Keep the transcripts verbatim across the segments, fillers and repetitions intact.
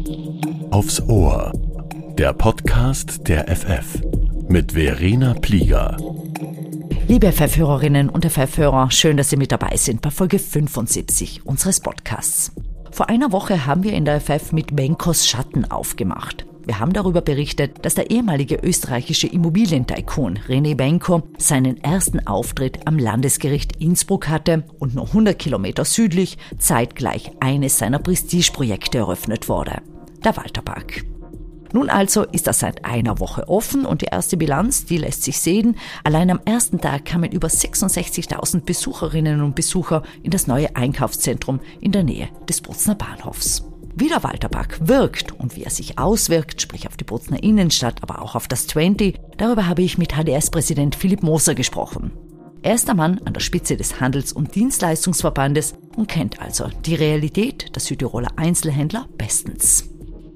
Aufs Ohr, der Podcast der F F mit Verena Plieger. Liebe F F-Hörerinnen und F F-Hörer, schön, dass Sie mit dabei sind bei Folge fünfundsiebzig unseres Podcasts. Vor einer Woche haben wir in der F F mit Benkos Schatten aufgemacht. Wir haben darüber berichtet, dass der ehemalige österreichische Immobilientycoon René Benko seinen ersten Auftritt am Landesgericht Innsbruck hatte und nur hundert Kilometer südlich zeitgleich eines seiner Prestigeprojekte eröffnet wurde, der Walterpark. Nun also ist er seit einer Woche offen und die erste Bilanz, die lässt sich sehen. Allein am ersten Tag kamen über sechsundsechzigtausend Besucherinnen und Besucher in das neue Einkaufszentrum in der Nähe des Bozner Bahnhofs. Wie der Walterpark wirkt und wie er sich auswirkt, sprich auf die Bozner Innenstadt, aber auch auf das zwanzig, darüber habe ich mit H D S-Präsident Philipp Moser gesprochen. Er ist der Mann an der Spitze des Handels- und Dienstleistungsverbandes und kennt also die Realität der Südtiroler Einzelhändler bestens.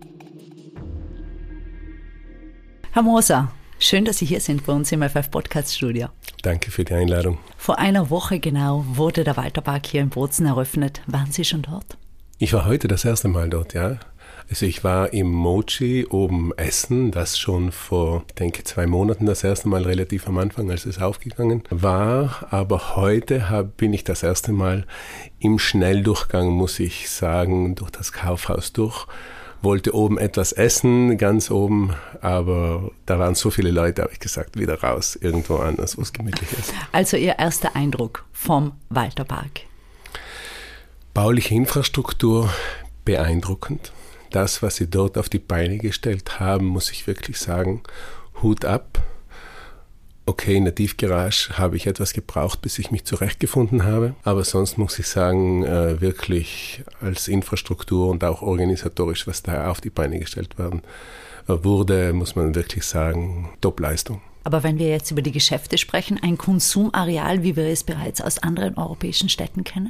Herr Moser, schön, dass Sie hier sind bei uns im F F-Podcast-Studio. Danke für die Einladung. Vor einer Woche genau wurde der Walterpark hier in Bozen eröffnet. Waren Sie schon dort? Ich war heute das erste Mal dort, ja. Also ich war im Mochi oben essen, das schon vor, ich denke, zwei Monaten das erste Mal relativ am Anfang, als es aufgegangen war. Aber heute hab, bin ich das erste Mal im Schnelldurchgang, muss ich sagen, durch das Kaufhaus durch. Wollte oben etwas essen, ganz oben, aber da waren so viele Leute, habe ich gesagt, wieder raus, irgendwo anders, wo es gemütlich ist. Also Ihr erster Eindruck vom Walterpark? Bauliche Infrastruktur beeindruckend. Das, was Sie dort auf die Beine gestellt haben, muss ich wirklich sagen, Hut ab. Okay, in der Tiefgarage habe ich etwas gebraucht, bis ich mich zurechtgefunden habe. Aber sonst muss ich sagen, äh, wirklich als Infrastruktur und auch organisatorisch, was da auf die Beine gestellt werden äh, wurde, muss man wirklich sagen, Top-Leistung. Aber wenn wir jetzt über die Geschäfte sprechen, ein Konsumareal, wie wir es bereits aus anderen europäischen Städten kennen?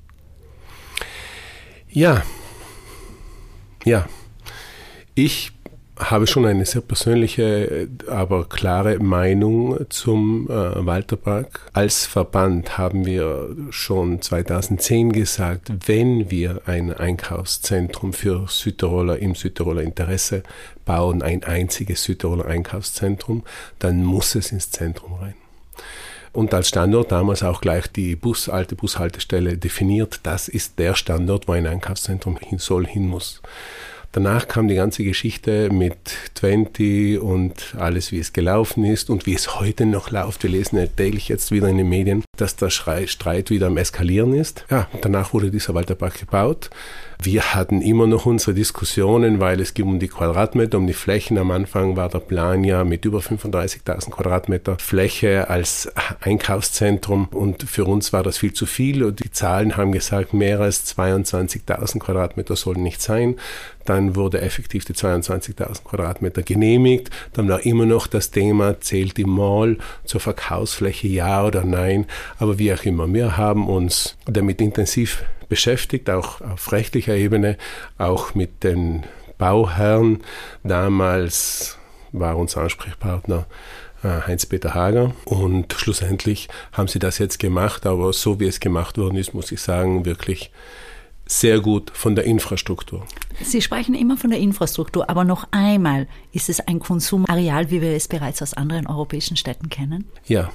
Ja, ja. Ich habe schon eine sehr persönliche, aber klare Meinung zum äh, Walterpark. Als Verband haben wir schon zweitausendzehn gesagt, wenn wir ein Einkaufszentrum für Südtiroler im Südtiroler Interesse bauen, ein einziges Südtiroler Einkaufszentrum, dann muss es ins Zentrum rein. Und als Standort damals auch gleich die Bus, alte Bushaltestelle definiert, das ist der Standort, wo ein Einkaufszentrum hin soll, hin muss. Danach kam die ganze Geschichte mit zwanzig und alles, wie es gelaufen ist und wie es heute noch läuft. Wir lesen ja täglich jetzt wieder in den Medien, dass der Streit wieder am Eskalieren ist. Ja, danach wurde dieser Walterpark gebaut. Wir hatten immer noch unsere Diskussionen, weil es ging um die Quadratmeter, um die Flächen. Am Anfang war der Plan ja mit über fünfunddreißigtausend Quadratmeter Fläche als Einkaufszentrum und für uns war das viel zu viel und die Zahlen haben gesagt, mehr als zweiundzwanzigtausend Quadratmeter sollen nicht sein. Dann wurde effektiv die zweiundzwanzigtausend Quadratmeter genehmigt. Dann war immer noch das Thema, zählt die Mall zur Verkaufsfläche, ja oder nein. Aber wie auch immer, wir haben uns damit intensiv beschäftigt, auch auf rechtlicher Ebene, auch mit den Bauherren. Damals war unser Ansprechpartner äh, Heinz-Peter Hager und schlussendlich haben sie das jetzt gemacht, aber so wie es gemacht worden ist, muss ich sagen, wirklich sehr gut von der Infrastruktur. Sie sprechen immer von der Infrastruktur, aber noch einmal, ist es ein Konsumareal, wie wir es bereits aus anderen europäischen Städten kennen? Ja,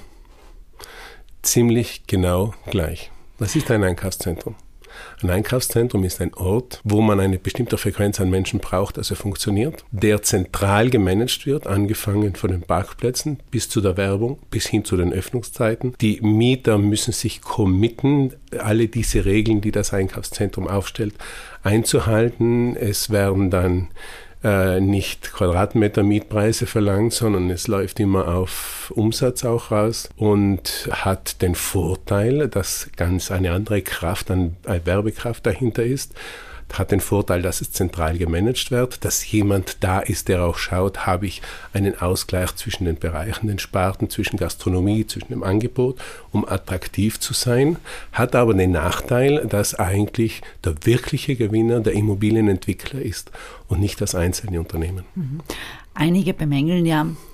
ziemlich genau gleich. Was ist ein Einkaufszentrum? Ein Einkaufszentrum ist ein Ort, wo man eine bestimmte Frequenz an Menschen braucht, dass er funktioniert, der zentral gemanagt wird, angefangen von den Parkplätzen bis zu der Werbung, bis hin zu den Öffnungszeiten. Die Mieter müssen sich committen, alle diese Regeln, die das Einkaufszentrum aufstellt, einzuhalten. Es werden dann äh, nicht Quadratmeter Mietpreise verlangt, sondern es läuft immer auf Umsatz auch raus und hat den Vorteil, dass ganz eine andere Kraft, eine Werbekraft dahinter ist, hat den Vorteil, dass es zentral gemanagt wird, dass jemand da ist, der auch schaut, habe ich einen Ausgleich zwischen den Bereichen, den Sparten, zwischen Gastronomie, zwischen dem Angebot, um attraktiv zu sein, hat aber den Nachteil, dass eigentlich der wirkliche Gewinner der Immobilienentwickler ist und nicht das einzelne Unternehmen. Mhm. Einige bemängeln ja,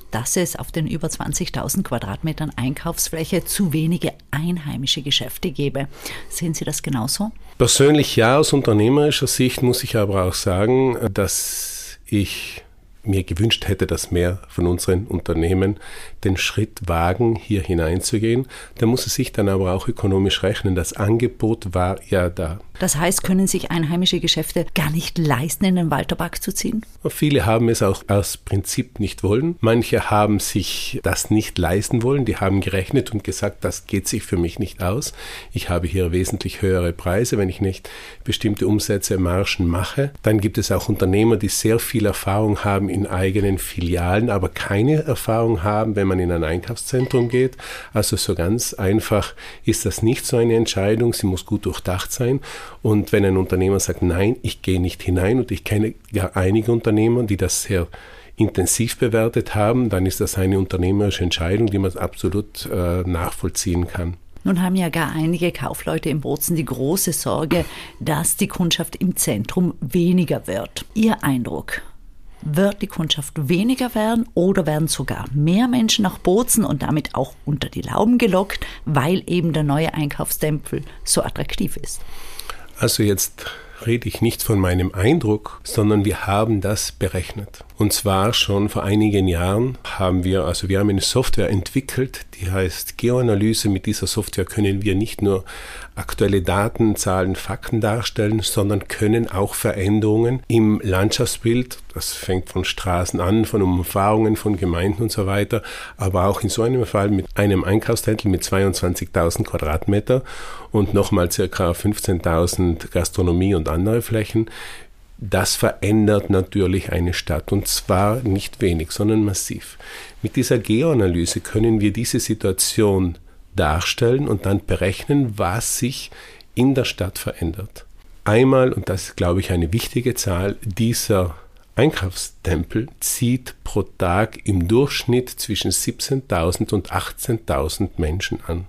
dass es auf den über zwanzigtausend Quadratmetern Einkaufsfläche zu wenige einheimische Geschäfte gäbe. Sehen Sie das genauso? Persönlich ja, aus unternehmerischer Sicht muss ich aber auch sagen, dass ich mir gewünscht hätte, dass mehr von unseren Unternehmen den Schritt wagen, hier hineinzugehen. Da muss es sich dann aber auch ökonomisch rechnen. Das Angebot war ja da. Das heißt, können sich einheimische Geschäfte gar nicht leisten, in den Walterpark zu ziehen? Viele haben es auch aus Prinzip nicht wollen. Manche haben sich das nicht leisten wollen. Die haben gerechnet und gesagt, das geht sich für mich nicht aus. Ich habe hier wesentlich höhere Preise, wenn ich nicht bestimmte Umsätze, Margen mache. Dann gibt es auch Unternehmer, die sehr viel Erfahrung haben in eigenen Filialen, aber keine Erfahrung haben, wenn man in ein Einkaufszentrum geht. Also so ganz einfach ist das nicht so eine Entscheidung. Sie muss gut durchdacht sein. Und wenn ein Unternehmer sagt, nein, ich gehe nicht hinein, und ich kenne gar einige Unternehmer, die das sehr intensiv bewertet haben, dann ist das eine unternehmerische Entscheidung, die man absolut äh, nachvollziehen kann. Nun haben ja gar einige Kaufleute in Bozen die große Sorge, dass die Kundschaft im Zentrum weniger wird. Ihr Eindruck? Wird die Kundschaft weniger werden oder werden sogar mehr Menschen nach Bozen und damit auch unter die Lauben gelockt, weil eben der neue Einkaufstempel so attraktiv ist? Also jetzt rede ich nicht von meinem Eindruck, sondern wir haben das berechnet. Und zwar schon vor einigen Jahren haben wir, also wir haben eine Software entwickelt, die heißt Geoanalyse. Mit dieser Software können wir nicht nur aktuelle Daten, Zahlen, Fakten darstellen, sondern können auch Veränderungen im Landschaftsbild, das fängt von Straßen an, von Umfahrungen, von Gemeinden und so weiter, aber auch in so einem Fall mit einem Einkaufszentrum mit zweiundzwanzigtausend Quadratmeter und nochmal circa fünfzehntausend Gastronomie und andere Flächen. Das verändert natürlich eine Stadt, und zwar nicht wenig, sondern massiv. Mit dieser Geoanalyse können wir diese Situation darstellen und dann berechnen, was sich in der Stadt verändert. Einmal, und das ist, glaube ich, eine wichtige Zahl, dieser Einkaufstempel zieht pro Tag im Durchschnitt zwischen siebzehntausend und achtzehntausend Menschen an.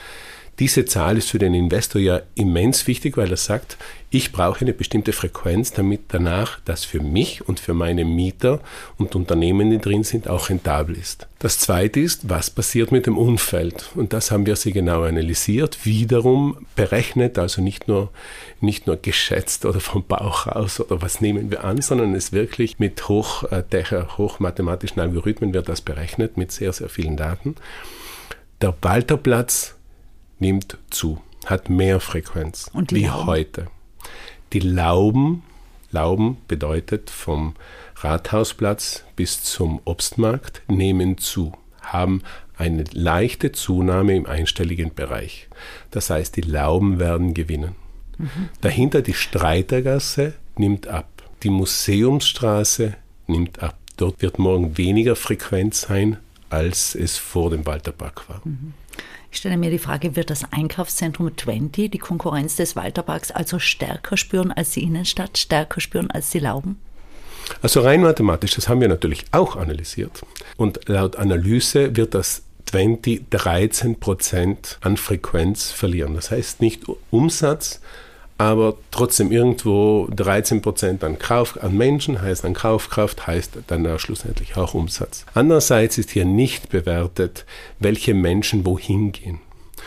Diese Zahl ist für den Investor ja immens wichtig, weil er sagt, ich brauche eine bestimmte Frequenz, damit danach das für mich und für meine Mieter und Unternehmen, die drin sind, auch rentabel ist. Das Zweite ist, was passiert mit dem Umfeld? Und das haben wir sehr genau analysiert, wiederum berechnet, also nicht nur, nicht nur geschätzt oder vom Bauch aus oder was nehmen wir an, sondern es wirklich mit hoch, äh, hochmathematischen Algorithmen wird das berechnet, mit sehr, sehr vielen Daten. Der Walterplatz nimmt zu, hat mehr Frequenz und wie Lauben? heute. Die Lauben, Lauben bedeutet vom Rathausplatz bis zum Obstmarkt, nehmen zu, haben eine leichte Zunahme im einstelligen Bereich. Das heißt, die Lauben werden gewinnen. Mhm. Dahinter die Streitergasse nimmt ab. Die Museumsstraße nimmt ab. Dort wird morgen weniger Frequenz sein, als es vor dem Walterpark war. Mhm. Ich stelle mir die Frage, wird das Einkaufszentrum zwanzig, die Konkurrenz des Walterparks, also stärker spüren als die Innenstadt, stärker spüren als die Lauben? Also rein mathematisch, das haben wir natürlich auch analysiert. Und laut Analyse wird das zwanzig dreizehn Prozent an Frequenz verlieren. Das heißt nicht Umsatz, aber trotzdem irgendwo dreizehn Prozent an, Kauf, an Menschen, heißt an Kaufkraft, heißt dann auch schlussendlich auch Umsatz. Andererseits ist hier nicht bewertet, welche Menschen wohin gehen.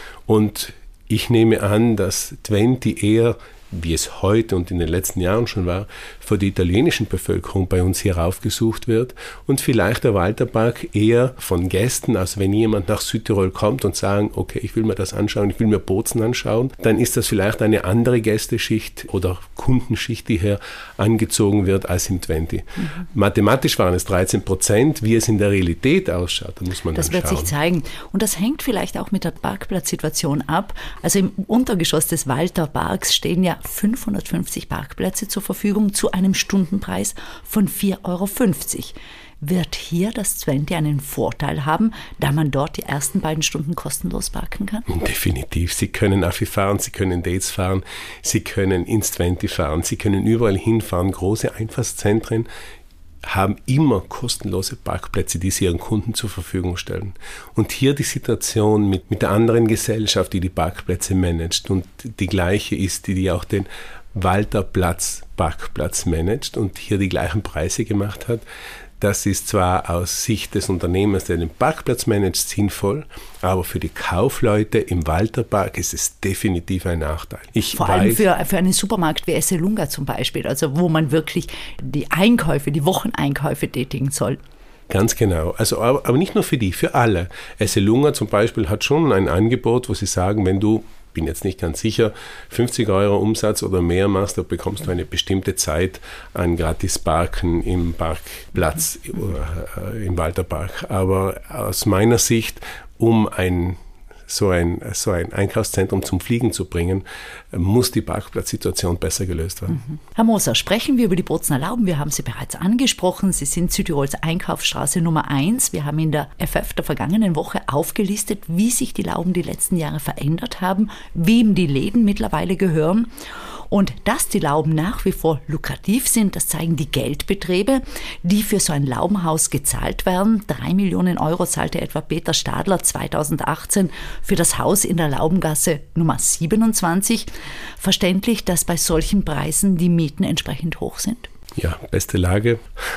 Und ich nehme an, dass zwanzig eher, wie es heute und in den letzten Jahren schon war, für die italienische Bevölkerung bei uns hier aufgesucht wird und vielleicht der Walterpark eher von Gästen, also wenn jemand nach Südtirol kommt und sagt, okay, ich will mir das anschauen, ich will mir Bozen anschauen, dann ist das vielleicht eine andere Gästeschicht oder Kundenschicht, die hier angezogen wird als im zwanzig. Mhm. Mathematisch waren es dreizehn Prozent, wie es in der Realität ausschaut, da muss man das dann schauen. Das wird sich zeigen. Und das hängt vielleicht auch mit der Parkplatzsituation ab. Also im Untergeschoss des Walterparks stehen ja fünfhundertfünfzig Parkplätze zur Verfügung zu einem Stundenpreis von vier Euro fünfzig. Wird hier das zwanzig einen Vorteil haben, da man dort die ersten beiden Stunden kostenlos parken kann? Definitiv. Sie können Affi fahren, Sie können Dates fahren, Sie können ins zwanzig fahren, Sie können überall hinfahren. Große Einfahrtszentren haben immer kostenlose Parkplätze, die sie ihren Kunden zur Verfügung stellen. Und hier die Situation mit, mit der anderen Gesellschaft, die die Parkplätze managt und die gleiche ist, die, die auch den Walterplatz Parkplatz managt und hier die gleichen Preise gemacht hat, Das ist zwar aus Sicht des Unternehmers, der den Parkplatz managt, sinnvoll, aber für die Kaufleute im Walterpark ist es definitiv ein Nachteil. Ich Vor weiß, allem für, für einen Supermarkt wie Esselunga zum Beispiel, also wo man wirklich die Einkäufe, die Wocheneinkäufe tätigen soll. Ganz genau. Also, aber, aber nicht nur für die, für alle. Esselunga zum Beispiel hat schon ein Angebot, wo sie sagen, wenn du, bin jetzt nicht ganz sicher, fünfzig Euro Umsatz oder mehr machst, da bekommst du eine bestimmte Zeit an Gratis-Parken im Parkplatz äh, im Walterpark. Aber aus meiner Sicht, um ein so ein, so ein Einkaufszentrum zum Fliegen zu bringen, muss die Parkplatzsituation besser gelöst werden. Mhm. Herr Moser, sprechen wir über die Bozener Lauben. Wir haben sie bereits angesprochen. Sie sind Südtirols Einkaufsstraße Nummer eins. Wir haben in der F F der vergangenen Woche aufgelistet, wie sich die Lauben die letzten Jahre verändert haben, wem die Läden mittlerweile gehören. Und dass die Lauben nach wie vor lukrativ sind, das zeigen die Geldbeträge, die für so ein Laubenhaus gezahlt werden. Drei Millionen Euro zahlte etwa Peter Stadler zweitausendachtzehn für das Haus in der Laubengasse Nummer siebenundzwanzig. Verständlich, dass bei solchen Preisen die Mieten entsprechend hoch sind? Ja, beste Lage.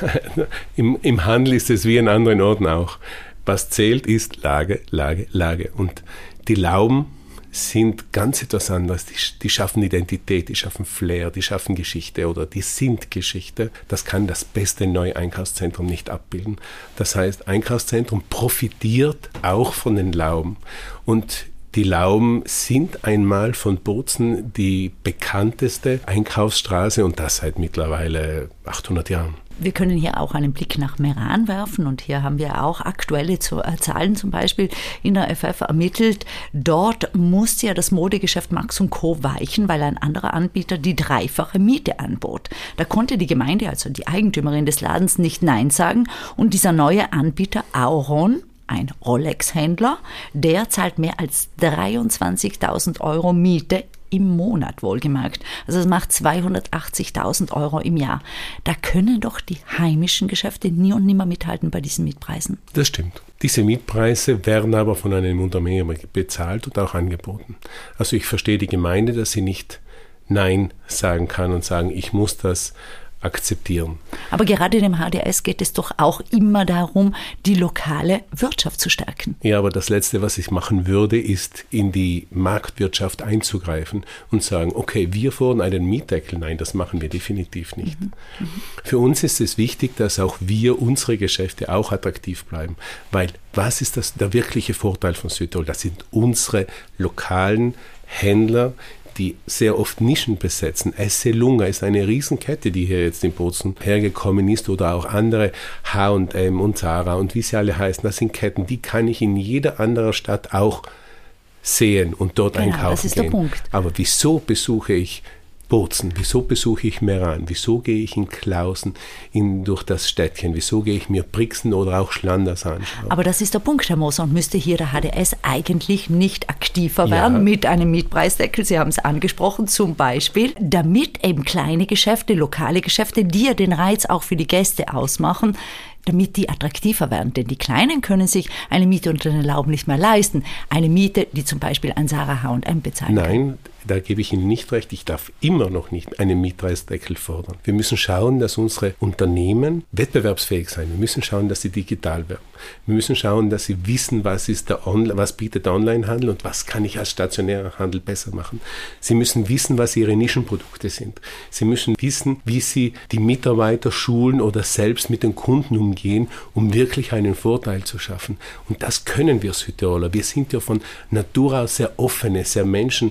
Im, Im Handel ist es wie in anderen Orten auch. Was zählt, ist Lage, Lage, Lage. Und die Lauben sind ganz etwas anderes. Die, die schaffen Identität, die schaffen Flair, die schaffen Geschichte oder die sind Geschichte. Das kann das beste neue Einkaufszentrum nicht abbilden. Das heißt, Einkaufszentrum profitiert auch von den Lauben. Und die Lauben sind einmal von Bozen die bekannteste Einkaufsstraße und das seit mittlerweile achthundert Jahren. Wir können hier auch einen Blick nach Meran werfen und hier haben wir auch aktuelle Zahlen zum Beispiel in der F F ermittelt. Dort musste ja das Modegeschäft Max und Co. weichen, weil ein anderer Anbieter die dreifache Miete anbot. Da konnte die Gemeinde, also die Eigentümerin des Ladens, nicht Nein sagen und dieser neue Anbieter Auron, ein Rolex-Händler, der zahlt mehr als dreiundzwanzigtausend Euro Miete im Monat, wohlgemerkt. Also das macht zweihundertachtzigtausend Euro im Jahr. Da können doch die heimischen Geschäfte nie und nimmer mithalten bei diesen Mietpreisen. Das stimmt. Diese Mietpreise werden aber von einem Unternehmer bezahlt und auch angeboten. Also ich verstehe die Gemeinde, dass sie nicht Nein sagen kann und sagen, ich muss das akzeptieren. Aber gerade dem H D S geht es doch auch immer darum, die lokale Wirtschaft zu stärken. Ja, aber das Letzte, was ich machen würde, ist in die Marktwirtschaft einzugreifen und sagen, okay, wir fordern einen Mietdeckel. Nein, das machen wir definitiv nicht. Mhm. Mhm. Für uns ist es wichtig, dass auch wir, unsere Geschäfte auch attraktiv bleiben, weil was ist das, der wirkliche Vorteil von Südtirol? Das sind unsere lokalen Händler, die sehr oft Nischen besetzen. Esselunga ist eine Riesenkette, die hier jetzt in Bozen hergekommen ist oder auch andere H und M und Zara und wie sie alle heißen. Das sind Ketten, die kann ich in jeder anderen Stadt auch sehen und dort genau, einkaufen das ist gehen. Der Punkt. Aber wieso besuche ich Bozen, wieso besuche ich Meran, wieso gehe ich in Klausen in, durch das Städtchen, wieso gehe ich mir Brixen oder auch Schlanders anschauen? Aber das ist der Punkt, Herr Moser, und müsste hier der H D S eigentlich nicht aktiver werden ja. mit einem Mietpreisdeckel, Sie haben es angesprochen, zum Beispiel, damit eben kleine Geschäfte, lokale Geschäfte, die ja den Reiz auch für die Gäste ausmachen, damit die attraktiver werden. Denn die Kleinen können sich eine Miete unter den Lauben nicht mehr leisten. Eine Miete, die zum Beispiel ein Zara H und M bezahlen kann. Nein, da gebe ich Ihnen nicht recht. Ich darf immer noch nicht einen Mietpreisdeckel fordern. Wir müssen schauen, dass unsere Unternehmen wettbewerbsfähig sein. Wir müssen schauen, dass sie digital werden. Wir müssen schauen, dass sie wissen, was ist der Onla- was bietet der Onlinehandel und was kann ich als stationärer Handel besser machen. Sie müssen wissen, was ihre Nischenprodukte sind. Sie müssen wissen, wie sie die Mitarbeiter schulen oder selbst mit den Kunden umgehen, um wirklich einen Vorteil zu schaffen. Und das können wir Südtiroler. Wir sind ja von Natur aus sehr offene, sehr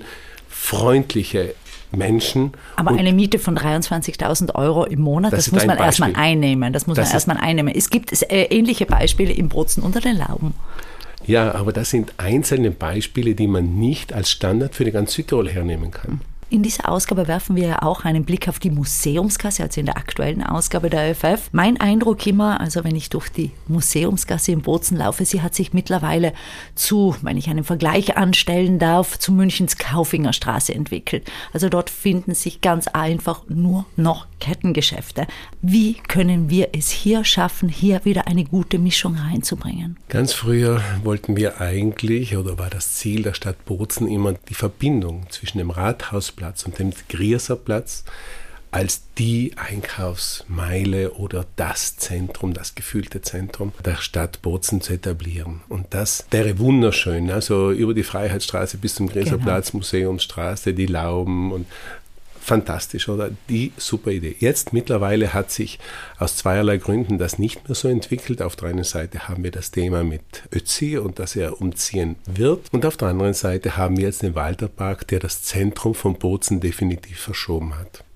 menschenfreundliche Menschen. Aber und eine Miete von dreiundzwanzigtausend Euro im Monat, das, das muss man erstmal einnehmen. Das muss das man erstmal einnehmen. Es gibt äh, ähnliche Beispiele in Bozen unter den Lauben. Ja, aber das sind einzelne Beispiele, die man nicht als Standard für die ganze Südtirol hernehmen kann. In dieser Ausgabe werfen wir ja auch einen Blick auf die Museumsgasse, also in der aktuellen Ausgabe der F F. Mein Eindruck immer, also wenn ich durch die Museumsgasse in Bozen laufe, sie hat sich mittlerweile zu, wenn ich einen Vergleich anstellen darf, zu Münchens Kaufingerstraße entwickelt. Also dort finden sich ganz einfach nur noch Kettengeschäfte. Wie können wir es hier schaffen, hier wieder eine gute Mischung reinzubringen? Ganz früher wollten wir eigentlich, oder war das Ziel der Stadt Bozen immer die Verbindung zwischen dem Rathausplatz und dem Grierserplatz als die Einkaufsmeile oder das Zentrum, das gefühlte Zentrum der Stadt Bozen zu etablieren. Und das wäre wunderschön. Also über die Freiheitsstraße bis zum Gräserplatz, genau. Museumsstraße, die Lauben und fantastisch, oder? Die super Idee. Jetzt mittlerweile hat sich aus zweierlei Gründen das nicht mehr so entwickelt. Auf der einen Seite haben wir das Thema mit Ötzi und dass er umziehen wird. Und auf der anderen Seite haben wir jetzt den Walterpark, der das Zentrum von Bozen definitiv verschoben hat.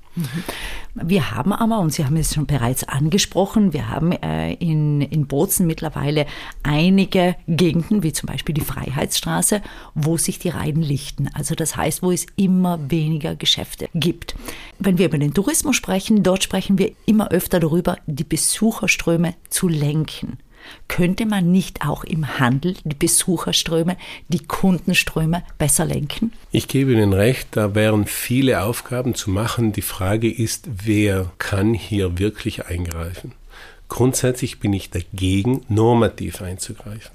Wir haben aber, und Sie haben es schon bereits angesprochen, wir haben äh, in, in Bozen mittlerweile einige Gegenden, wie zum Beispiel die Freiheitsstraße, wo sich die Reihen lichten. Also das heißt, wo es immer weniger Geschäfte gibt. Wenn wir über den Tourismus sprechen, dort sprechen wir immer öfter darüber, die Besucherströme zu lenken. Könnte man nicht auch im Handel die Besucherströme, die Kundenströme besser lenken? Ich gebe Ihnen recht, da wären viele Aufgaben zu machen. Die Frage ist, wer kann hier wirklich eingreifen? Grundsätzlich bin ich dagegen, normativ einzugreifen.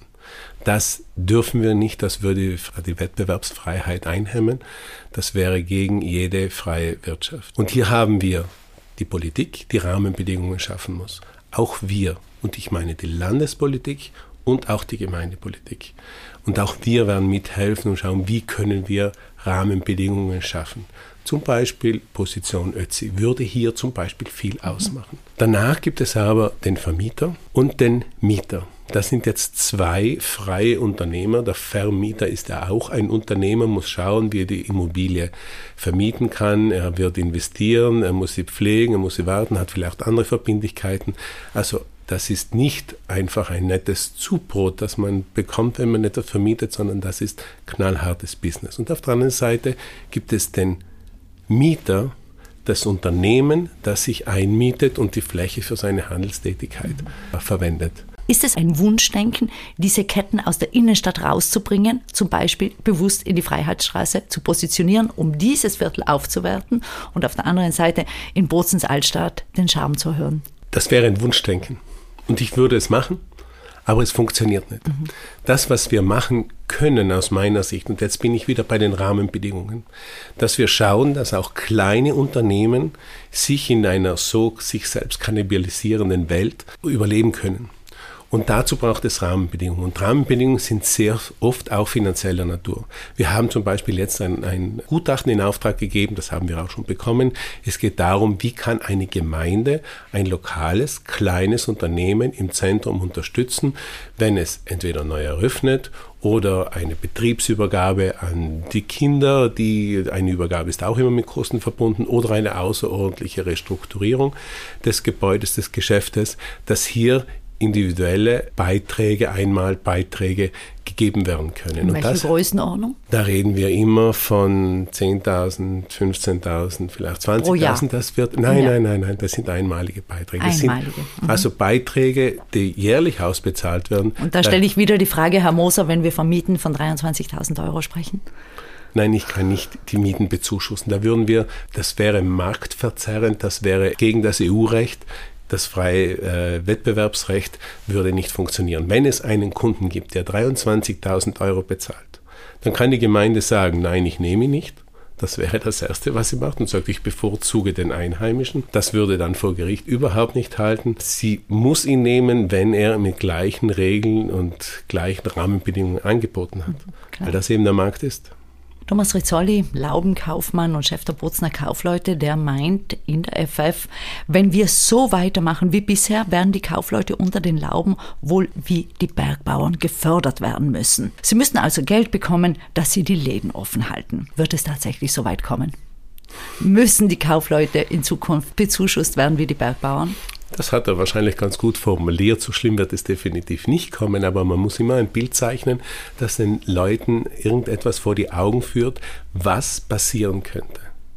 Das dürfen wir nicht, das würde die Wettbewerbsfreiheit einhemmen. Das wäre gegen jede freie Wirtschaft. Und hier haben wir die Politik, die Rahmenbedingungen schaffen muss. Auch wir. Und ich meine die Landespolitik und auch die Gemeindepolitik. Und auch wir werden mithelfen und schauen, wie können wir Rahmenbedingungen schaffen. Zum Beispiel Position Ötzi würde hier zum Beispiel viel ausmachen. Danach gibt es aber den Vermieter und den Mieter. Das sind jetzt zwei freie Unternehmer. Der Vermieter ist ja auch ein Unternehmer, muss schauen, wie er die Immobilie vermieten kann. Er wird investieren, er muss sie pflegen, er muss sie warten, hat vielleicht andere Verbindlichkeiten. Also das ist nicht einfach ein nettes Zubrot, das man bekommt, wenn man etwas vermietet, sondern das ist knallhartes Business. Und auf der anderen Seite gibt es den Mieter, das Unternehmen, das sich einmietet und die Fläche für seine Handelstätigkeit mhm. verwendet. Ist es ein Wunschdenken, diese Ketten aus der Innenstadt rauszubringen, zum Beispiel bewusst in die Freiheitsstraße zu positionieren, um dieses Viertel aufzuwerten und auf der anderen Seite in Bozens Altstadt den Charme zu erhöhen? Das wäre ein Wunschdenken. Und ich würde es machen, aber es funktioniert nicht. Mhm. Das, was wir machen können aus meiner Sicht, und jetzt bin ich wieder bei den Rahmenbedingungen, dass wir schauen, dass auch kleine Unternehmen sich in einer so sich selbst kannibalisierenden Welt überleben können. Und dazu braucht es Rahmenbedingungen. Und Rahmenbedingungen sind sehr oft auch finanzieller Natur. Wir haben zum Beispiel jetzt ein, ein Gutachten in Auftrag gegeben, das haben wir auch schon bekommen. Es geht darum, wie kann eine Gemeinde ein lokales, kleines Unternehmen im Zentrum unterstützen, wenn es entweder neu eröffnet oder eine Betriebsübergabe an die Kinder, die eine Übergabe ist auch immer mit Kosten verbunden, oder eine außerordentliche Restrukturierung des Gebäudes, des Geschäftes, dass hier individuelle Beiträge, Einmalbeiträge gegeben werden können. In welcher Größenordnung? Da reden wir immer von zehntausend, fünfzehntausend, vielleicht zwanzigtausend. Das wird, nein, nein, nein, nein, das sind einmalige Beiträge. Das einmalige. Sind mhm. also Beiträge, die jährlich ausbezahlt werden. Und da stelle ich wieder die Frage, Herr Moser, wenn wir vom Mieten von dreiundzwanzigtausend Euro sprechen? Nein, ich kann nicht die Mieten bezuschussen. Da würden wir, das wäre marktverzerrend, das wäre gegen das E U-Recht. Das freie äh, Wettbewerbsrecht würde nicht funktionieren. Wenn es einen Kunden gibt, der dreiundzwanzigtausend Euro bezahlt, dann kann die Gemeinde sagen, nein, ich nehme ihn nicht. Das wäre das Erste, was sie macht, und sagt, ich bevorzuge den Einheimischen. Das würde dann vor Gericht überhaupt nicht halten. Sie muss ihn nehmen, wenn er mit gleichen Regeln und gleichen Rahmenbedingungen angeboten hat, Klar. weil das eben der Markt ist. Thomas Rizzoli, Laubenkaufmann und Chef der Bozener Kaufleute, der meint in der F F, wenn wir so weitermachen wie bisher, werden die Kaufleute unter den Lauben wohl wie die Bergbauern gefördert werden müssen. Sie müssen also Geld bekommen, dass sie die Läden offen halten. Wird es tatsächlich so weit kommen? Müssen die Kaufleute in Zukunft bezuschusst werden wie die Bergbauern? Das hat er wahrscheinlich ganz gut formuliert. So schlimm wird es definitiv nicht kommen, aber man muss immer ein Bild zeichnen, das den Leuten irgendetwas vor die Augen führt, was passieren könnte.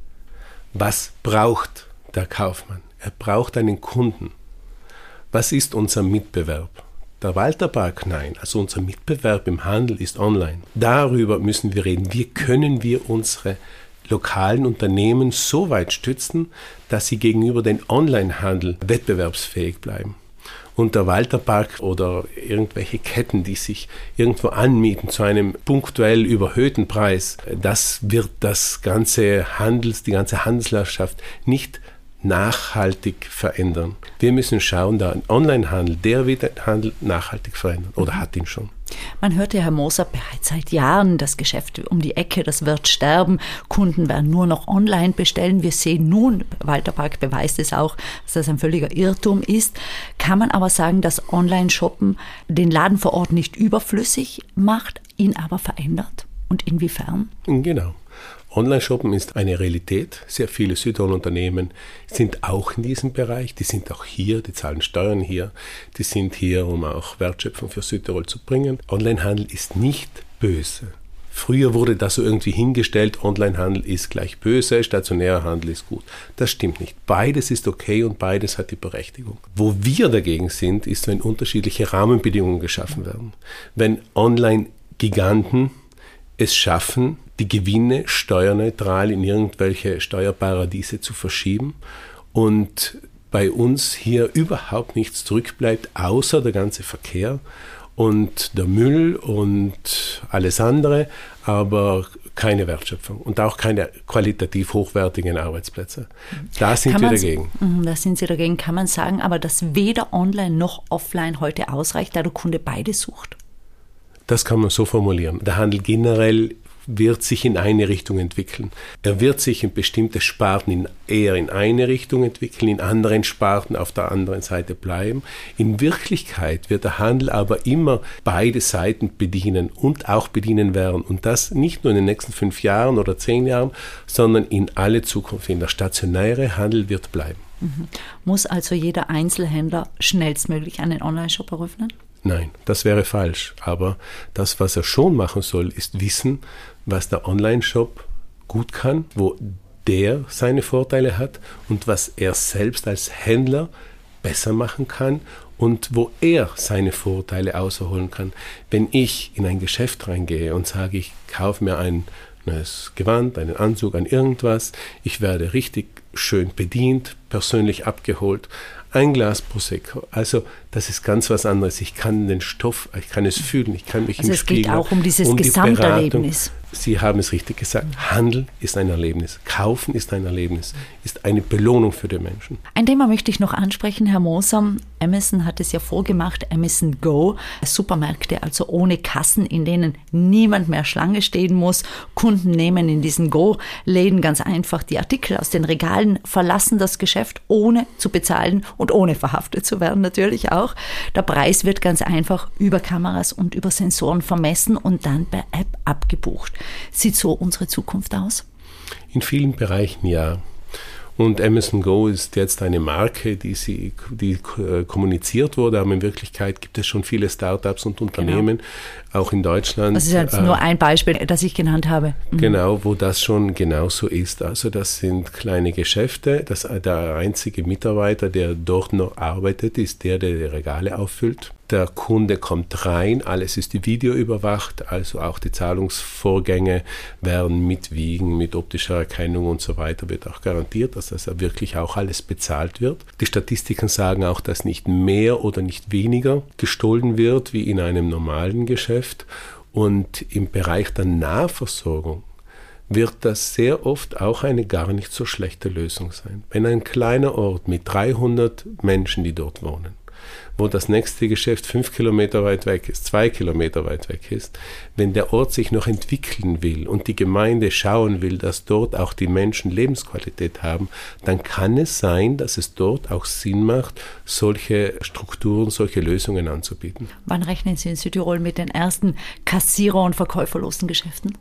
Was braucht der Kaufmann? Er braucht einen Kunden. Was ist unser Mitbewerb? Der Walterpark? Nein. Also unser Mitbewerb im Handel ist online. Darüber müssen wir reden. Wie können wir unsere lokalen Unternehmen so weit stützen, dass sie gegenüber dem Onlinehandel wettbewerbsfähig bleiben. Und der Walterpark oder irgendwelche Ketten, die sich irgendwo anmieten zu einem punktuell überhöhten Preis, das wird das ganze Handels, die ganze Handelslandschaft nicht nachhaltig verändern. Wir müssen schauen, da ein Onlinehandel, der wird den Handel nachhaltig verändern oder hat ihn schon. Man hört ja, Herr Moser, bereits seit Jahren, das Geschäft um die Ecke, das wird sterben. Kunden werden nur noch online bestellen. Wir sehen nun, Walter Park beweist es auch, dass das ein völliger Irrtum ist. Kann man aber sagen, dass Online-Shoppen den Laden vor Ort nicht überflüssig macht, ihn aber verändert? Und inwiefern? Genau. Online-Shoppen ist eine Realität. Sehr viele Südtirol-Unternehmen sind auch in diesem Bereich. Die sind auch hier, die zahlen Steuern hier. Die sind hier, um auch Wertschöpfung für Südtirol zu bringen. Onlinehandel ist nicht böse. Früher wurde das so irgendwie hingestellt, Onlinehandel ist gleich böse, stationärer Handel ist gut. Das stimmt nicht. Beides ist okay und beides hat die Berechtigung. Wo wir dagegen sind, ist, wenn unterschiedliche Rahmenbedingungen geschaffen werden. Wenn Online-Giganten es schaffen, die Gewinne steuerneutral in irgendwelche Steuerparadiese zu verschieben und bei uns hier überhaupt nichts zurückbleibt, außer der ganze Verkehr und der Müll und alles andere, aber keine Wertschöpfung und auch keine qualitativ hochwertigen Arbeitsplätze. Da sind wir dagegen. Da sind Sie dagegen, kann man sagen, aber dass weder online noch offline heute ausreicht, da der Kunde beide sucht? Das kann man so formulieren. Der Handel generell wird sich in eine Richtung entwickeln. Er wird sich in bestimmte Sparten in, eher in eine Richtung entwickeln, in anderen Sparten auf der anderen Seite bleiben. In Wirklichkeit wird der Handel aber immer beide Seiten bedienen und auch bedienen werden. Und das nicht nur in den nächsten fünf Jahren oder zehn Jahren, sondern in alle Zukunft. In der stationäre Handel wird bleiben. Mhm. Muss also jeder Einzelhändler schnellstmöglich einen Online-Shop eröffnen? Nein, das wäre falsch. Aber das, was er schon machen soll, ist wissen, was der Online-Shop gut kann, wo der seine Vorteile hat und was er selbst als Händler besser machen kann und wo er seine Vorteile außerholen kann. Wenn ich in ein Geschäft reingehe und sage, ich kaufe mir ein neues Gewand, einen Anzug, ein irgendwas, ich werde richtig schön bedient, persönlich abgeholt, ein Glas Prosecco. Also das ist ganz was anderes. Ich kann den Stoff, ich kann es fühlen, ich kann mich also im Spiegel. Es geht auch um dieses um die Gesamterlebnis. Sie haben es richtig gesagt. Handel ist ein Erlebnis. Kaufen ist ein Erlebnis. Ist eine Belohnung für die Menschen. Ein Thema möchte ich noch ansprechen, Herr Moser. Amazon hat es ja vorgemacht, Amazon Go. Supermärkte, also ohne Kassen, in denen niemand mehr Schlange stehen muss. Kunden nehmen in diesen Go-Läden ganz einfach die Artikel aus den Regalen, verlassen das Geschäft, ohne zu bezahlen und ohne verhaftet zu werden natürlich auch. Der Preis wird ganz einfach über Kameras und über Sensoren vermessen und dann per App abgebucht. Sieht so unsere Zukunft aus? In vielen Bereichen ja. Und Amazon Go ist jetzt eine Marke, die, sie, die äh, kommuniziert wurde, aber in Wirklichkeit gibt es schon viele Startups und Unternehmen, genau. Auch in Deutschland. Das ist jetzt äh, nur ein Beispiel, das ich genannt habe. Mhm. Genau, wo das schon genauso ist. Also das sind kleine Geschäfte. Das, der einzige Mitarbeiter, der dort noch arbeitet, ist der, der die Regale auffüllt. Der Kunde kommt rein, alles ist videoüberwacht, also auch die Zahlungsvorgänge werden mit Wiegen, mit optischer Erkennung und so weiter, wird auch garantiert, dass das wirklich auch alles bezahlt wird. Die Statistiken sagen auch, dass nicht mehr oder nicht weniger gestohlen wird wie in einem normalen Geschäft. Und im Bereich der Nahversorgung wird das sehr oft auch eine gar nicht so schlechte Lösung sein. Wenn ein kleiner Ort mit dreihundert Menschen, die dort wohnen, wo das nächste Geschäft fünf Kilometer weit weg ist, zwei Kilometer weit weg ist, wenn der Ort sich noch entwickeln will und die Gemeinde schauen will, dass dort auch die Menschen Lebensqualität haben, dann kann es sein, dass es dort auch Sinn macht, solche Strukturen, solche Lösungen anzubieten. Wann rechnen Sie in Südtirol mit den ersten Kassierer- und verkäuferlosen Geschäften?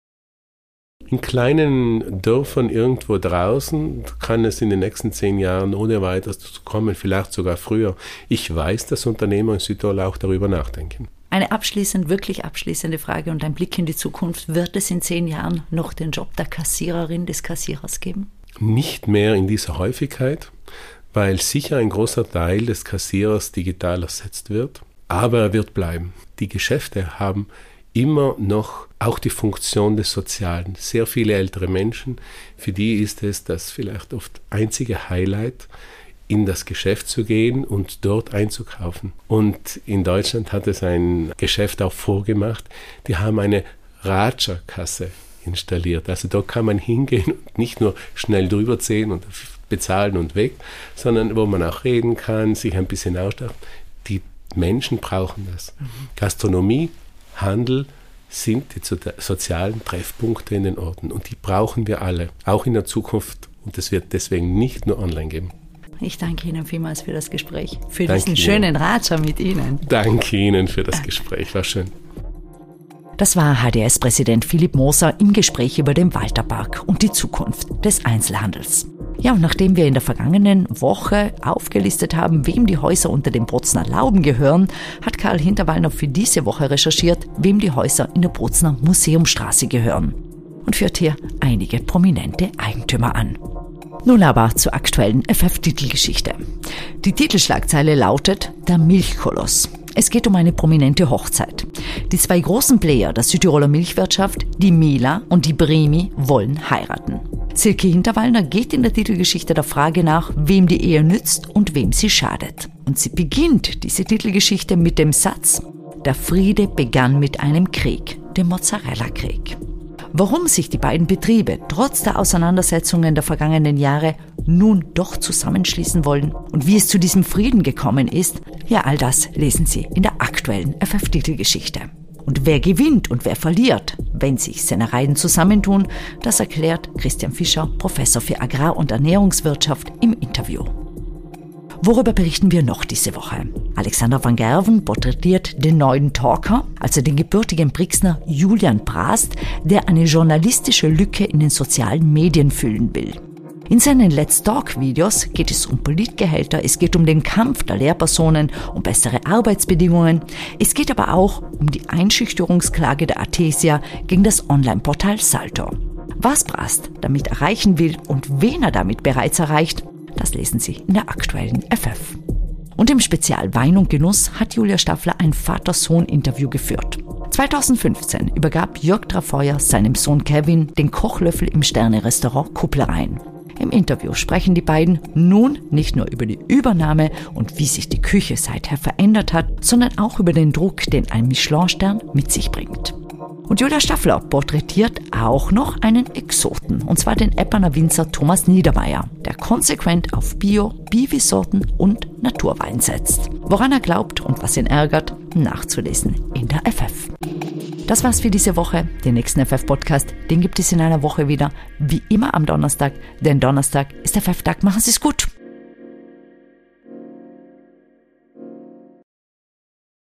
In kleinen Dörfern irgendwo draußen kann es in den nächsten zehn Jahren ohne weiteres kommen, vielleicht sogar früher. Ich weiß, dass Unternehmer in Südtirol auch darüber nachdenken. Eine abschließend, wirklich abschließende Frage und ein Blick in die Zukunft. Wird es in zehn Jahren noch den Job der Kassiererin, des Kassierers geben? Nicht mehr in dieser Häufigkeit, weil sicher ein großer Teil des Kassierers digital ersetzt wird. Aber er wird bleiben. Die Geschäfte haben immer noch auch die Funktion des Sozialen. Sehr viele ältere Menschen, für die ist es das vielleicht oft einzige Highlight, in das Geschäft zu gehen und dort einzukaufen. Und in Deutschland hat es ein Geschäft auch vorgemacht, die haben eine Ratscherkasse installiert. Also da kann man hingehen und nicht nur schnell drüber ziehen und bezahlen und weg, sondern wo man auch reden kann, sich ein bisschen austauschen. Die Menschen brauchen das. Mhm. Gastronomie, Handel sind die sozialen Treffpunkte in den Orten und die brauchen wir alle, auch in der Zukunft. Und es wird deswegen nicht nur online geben. Ich danke Ihnen vielmals für das Gespräch, für danke diesen schönen Ratscher mit Ihnen. Danke Ihnen für das Gespräch, war schön. Das war H D S-Präsident Philipp Moser im Gespräch über den Walterpark und die Zukunft des Einzelhandels. Ja, und nachdem wir in der vergangenen Woche aufgelistet haben, wem die Häuser unter den Bozner Lauben gehören, hat Karl Hinterwallner für diese Woche recherchiert, wem die Häuser in der Bozner Museumstraße gehören. Und führt hier einige prominente Eigentümer an. Nun aber zur aktuellen F F-Titelgeschichte. Die Titelschlagzeile lautet Der Milchkoloss. Es geht um eine prominente Hochzeit. Die zwei großen Player der Südtiroler Milchwirtschaft, die Mela und die Bremi, wollen heiraten. Silke Hinterwallner geht in der Titelgeschichte der Frage nach, wem die Ehe nützt und wem sie schadet. Und sie beginnt diese Titelgeschichte mit dem Satz: Der Friede begann mit einem Krieg, dem Mozzarella-Krieg. Warum sich die beiden Betriebe trotz der Auseinandersetzungen der vergangenen Jahre nun doch zusammenschließen wollen und wie es zu diesem Frieden gekommen ist, ja, all das lesen Sie in der aktuellen F F-Titelgeschichte. Und wer gewinnt und wer verliert, wenn sich Sennereien zusammentun, das erklärt Christian Fischer, Professor für Agrar- und Ernährungswirtschaft, im Interview. Worüber berichten wir noch diese Woche? Alexander van Gerven porträtiert den neuen Talker, also den gebürtigen Brixner Julian Brast, der eine journalistische Lücke in den sozialen Medien füllen will. In seinen Let's Talk-Videos geht es um Politgehälter, es geht um den Kampf der Lehrpersonen, um bessere Arbeitsbedingungen. Es geht aber auch um die Einschüchterungsklage der Athesia gegen das Online-Portal Salto. Was Brast damit erreichen will und wen er damit bereits erreicht, das lesen Sie in der aktuellen F F. Und im Spezial Wein und Genuss hat Julia Staffler ein Vater-Sohn-Interview geführt. zweitausendfünfzehn übergab Jörg Trafeuer seinem Sohn Kevin den Kochlöffel im Sterne-Restaurant Kupplereien. Im Interview sprechen die beiden nun nicht nur über die Übernahme und wie sich die Küche seither verändert hat, sondern auch über den Druck, den ein Michelin-Stern mit sich bringt. Und Julia Staffler porträtiert auch noch einen Exoten, und zwar den Epperner Winzer Thomas Niedermeyer, der konsequent auf Bio, Biwisorten und Naturwein setzt. Woran er glaubt und was ihn ärgert, nachzulesen in der F F. Das war's für diese Woche. Den nächsten F F-Podcast, den gibt es in einer Woche wieder, wie immer am Donnerstag, denn Donnerstag ist der F F-Tag. Machen Sie es gut!